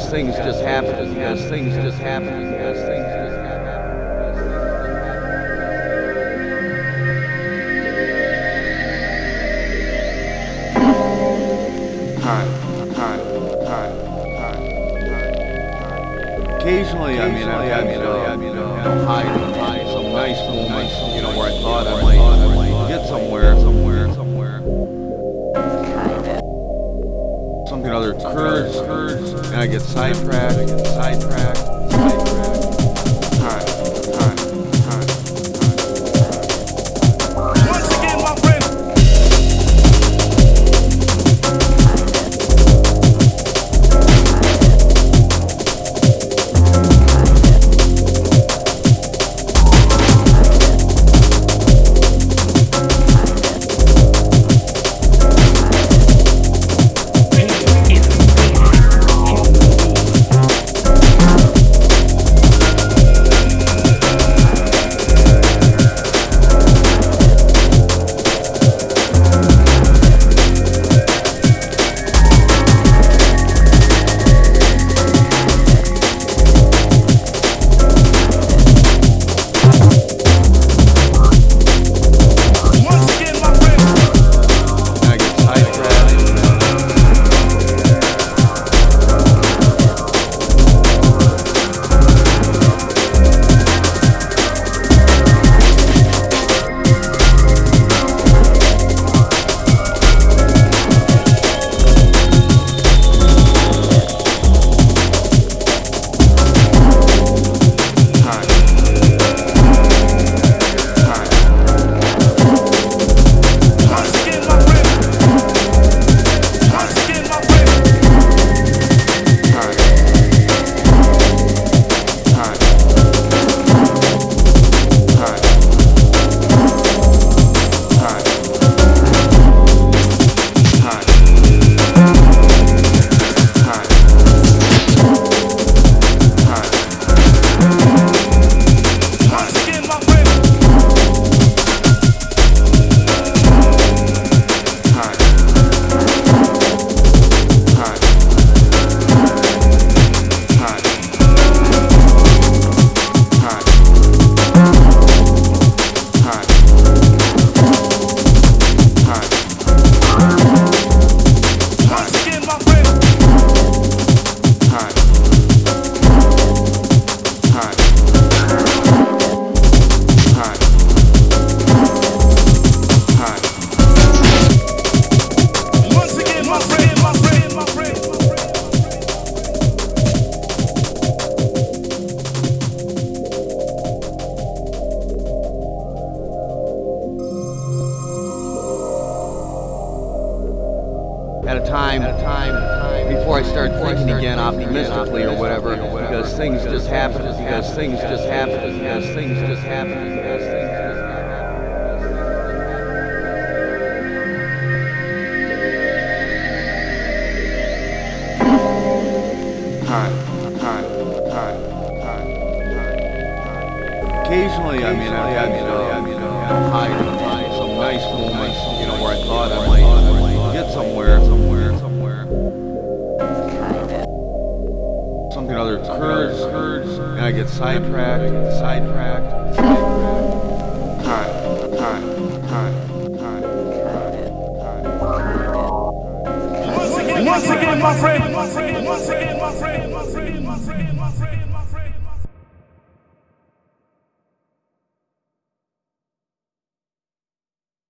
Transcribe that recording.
things just happen, because things just happen, because things just happen. Occasionally, I mean, hide some nice moments, where I thought I might get somewhere. Something other occurs, and I get sidetracked. At a time before I start thinking again optimistically or whatever, because things just happen, because things just happen, because things just happen, because things just happen. Occasionally, I mean, hide some nice moments, where I thought I might get somewhere. Something other occurs, and I get sidetracked. Once again, my friend.